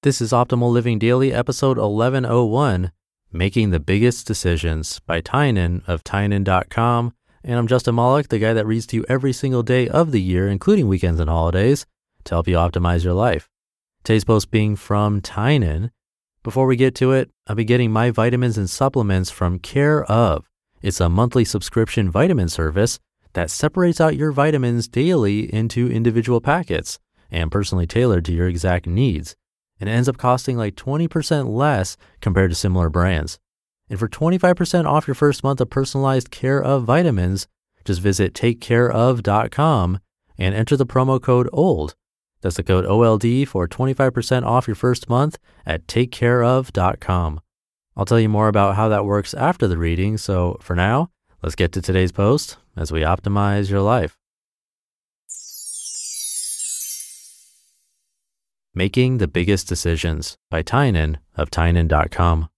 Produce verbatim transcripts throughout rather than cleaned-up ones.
This is Optimal Living Daily, episode eleven oh one, Making the Biggest Decisions by Tynan of Tynan dot com. And I'm Justin Malik, the guy that reads to you every single day of the year, including weekends and holidays, to help you optimize your life. Today's post being from Tynan. Before we get to it, I'll be getting my vitamins and supplements from Care of. It's a monthly subscription vitamin service that separates out your vitamins daily into individual packets and personally tailored to your exact needs. And it ends up costing like twenty percent less compared to similar brands. And for twenty-five percent off your first month of personalized Care of vitamins, just visit take care of dot com and enter the promo code OLD. That's the code O L D for twenty-five percent off your first month at take care of dot com. I'll tell you more about how that works after the reading, so for now, let's get to today's post as we optimize your life. Making the Biggest Decisions by Tynan of Tynan dot com.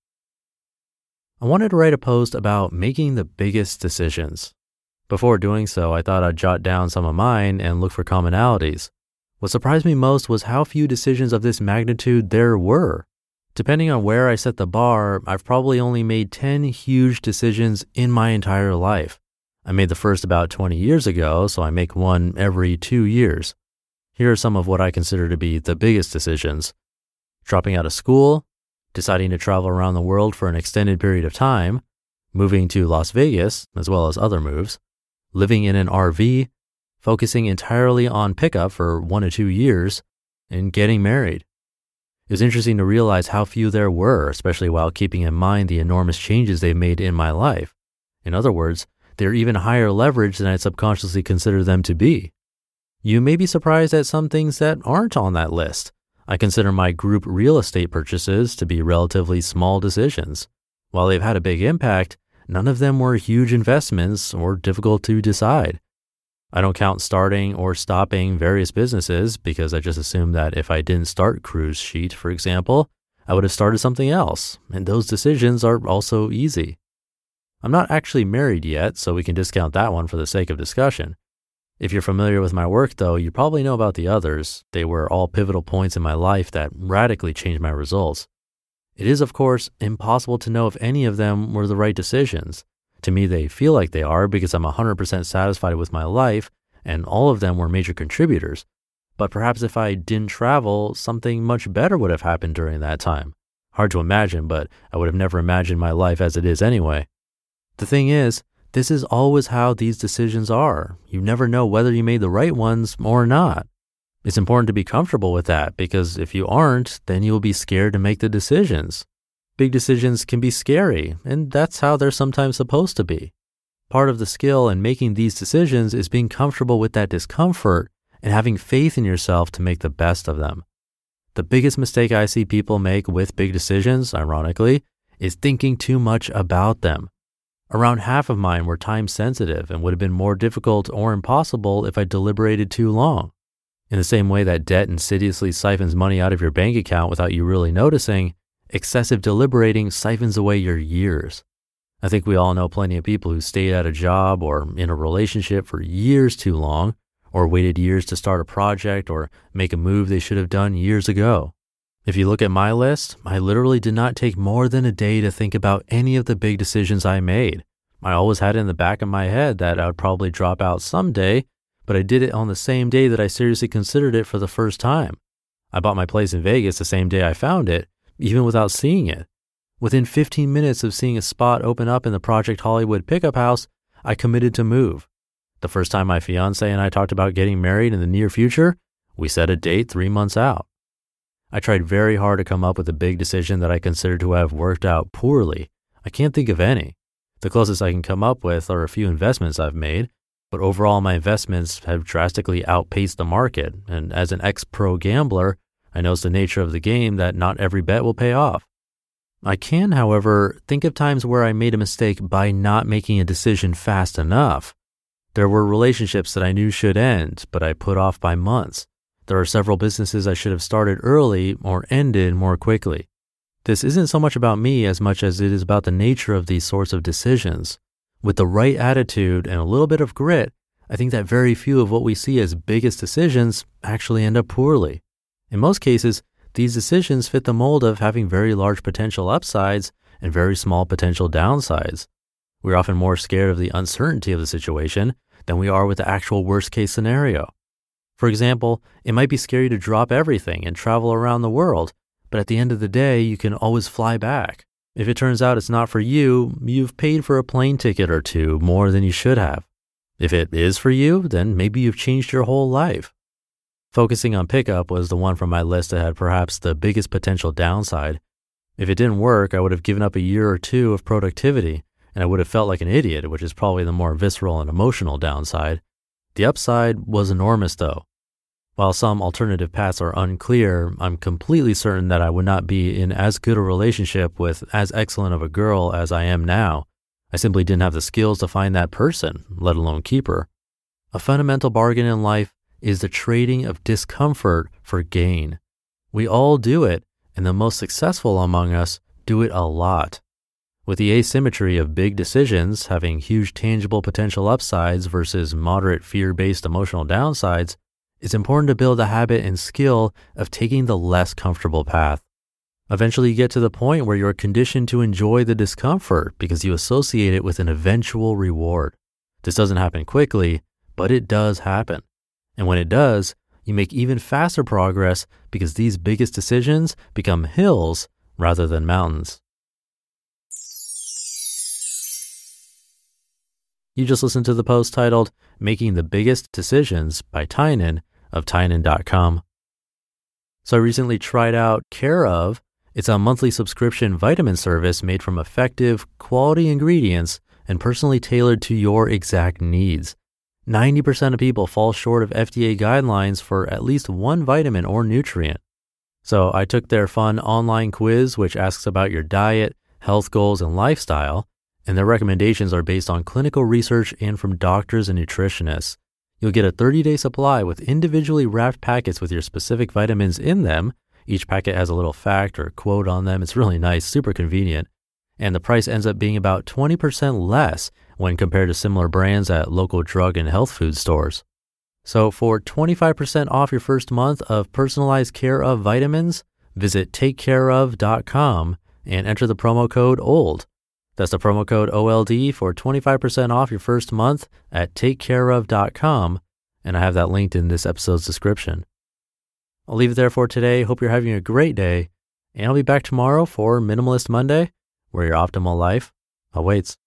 I wanted to write a post about making the biggest decisions. Before doing so, I thought I'd jot down some of mine and look for commonalities. What surprised me most was how few decisions of this magnitude there were. Depending on where I set the bar, I've probably only made ten huge decisions in my entire life. I made the first about twenty years ago, so I make one every two years. Here are some of what I consider to be the biggest decisions. Dropping out of school, deciding to travel around the world for an extended period of time, moving to Las Vegas, as well as other moves, living in an R V, focusing entirely on pickup for one to two years, and getting married. It was interesting to realize how few there were, especially while keeping in mind the enormous changes they've made in my life. In other words, they're even higher leverage than I'd subconsciously consider them to be. You may be surprised at some things that aren't on that list. I consider my group real estate purchases to be relatively small decisions. While they've had a big impact, none of them were huge investments or difficult to decide. I don't count starting or stopping various businesses because I just assume that if I didn't start Cruise Sheet, for example, I would have started something else, and those decisions are also easy. I'm not actually married yet, so we can discount that one for the sake of discussion. If you're familiar with my work, though, you probably know about the others. They were all pivotal points in my life that radically changed my results. It is, of course, impossible to know if any of them were the right decisions. To me, they feel like they are because I'm one hundred percent satisfied with my life, and all of them were major contributors. But perhaps if I didn't travel, something much better would have happened during that time. Hard to imagine, but I would have never imagined my life as it is anyway. The thing is, this is always how these decisions are. You never know whether you made the right ones or not. It's important to be comfortable with that because if you aren't, then you'll be scared to make the decisions. Big decisions can be scary, and that's how they're sometimes supposed to be. Part of the skill in making these decisions is being comfortable with that discomfort and having faith in yourself to make the best of them. The biggest mistake I see people make with big decisions, ironically, is thinking too much about them. Around half of mine were time sensitive and would have been more difficult or impossible if I deliberated too long. In the same way that debt insidiously siphons money out of your bank account without you really noticing, excessive deliberating siphons away your years. I think we all know plenty of people who stayed at a job or in a relationship for years too long, or waited years to start a project or make a move they should have done years ago. If you look at my list, I literally did not take more than a day to think about any of the big decisions I made. I always had it in the back of my head that I would probably drop out someday, but I did it on the same day that I seriously considered it for the first time. I bought my place in Vegas the same day I found it, even without seeing it. Within fifteen minutes of seeing a spot open up in the Project Hollywood pickup house, I committed to move. The first time my fiance and I talked about getting married in the near future, we set a date three months out. I tried very hard to come up with a big decision that I consider to have worked out poorly. I can't think of any. The closest I can come up with are a few investments I've made, but overall my investments have drastically outpaced the market, and as an ex-pro gambler, I know it's the nature of the game that not every bet will pay off. I can, however, think of times where I made a mistake by not making a decision fast enough. There were relationships that I knew should end, but I put off by months. There are several businesses I should have started early or ended more quickly. This isn't so much about me as much as it is about the nature of these sorts of decisions. With the right attitude and a little bit of grit, I think that very few of what we see as biggest decisions actually end up poorly. In most cases, these decisions fit the mold of having very large potential upsides and very small potential downsides. We're often more scared of the uncertainty of the situation than we are with the actual worst case scenario. For example, it might be scary to drop everything and travel around the world, but at the end of the day, you can always fly back. If it turns out it's not for you, you've paid for a plane ticket or two more than you should have. If it is for you, then maybe you've changed your whole life. Focusing on pickup was the one from my list that had perhaps the biggest potential downside. If it didn't work, I would have given up a year or two of productivity, and I would have felt like an idiot, which is probably the more visceral and emotional downside. The upside was enormous though. While some alternative paths are unclear, I'm completely certain that I would not be in as good a relationship with as excellent of a girl as I am now. I simply didn't have the skills to find that person, let alone keep her. A fundamental bargain in life is the trading of discomfort for gain. We all do it, and the most successful among us do it a lot. With the asymmetry of big decisions having huge tangible potential upsides versus moderate fear-based emotional downsides, it's important to build a habit and skill of taking the less comfortable path. Eventually you get to the point where you're conditioned to enjoy the discomfort because you associate it with an eventual reward. This doesn't happen quickly, but it does happen. And when it does, you make even faster progress because these biggest decisions become hills rather than mountains. You just listened to the post titled Making the Biggest Decisions by Tynan of Tynan dot com. So I recently tried out Care Of. It's a monthly subscription vitamin service made from effective, quality ingredients and personally tailored to your exact needs. ninety percent of people fall short of F D A guidelines for at least one vitamin or nutrient. So I took their fun online quiz, which asks about your diet, health goals, and lifestyle, and their recommendations are based on clinical research and from doctors and nutritionists. You'll get a thirty-day supply with individually wrapped packets with your specific vitamins in them. Each packet has a little fact or quote on them. It's really nice, super convenient. And the price ends up being about twenty percent less when compared to similar brands at local drug and health food stores. So for twenty-five percent off your first month of personalized Care Of vitamins, visit take care of dot com and enter the promo code OLD. That's the promo code O L D for twenty-five percent off your first month at take care of dot com, and I have that linked in this episode's description. I'll leave it there for today. Hope you're having a great day, and I'll be back tomorrow for Minimalist Monday, where your optimal life awaits.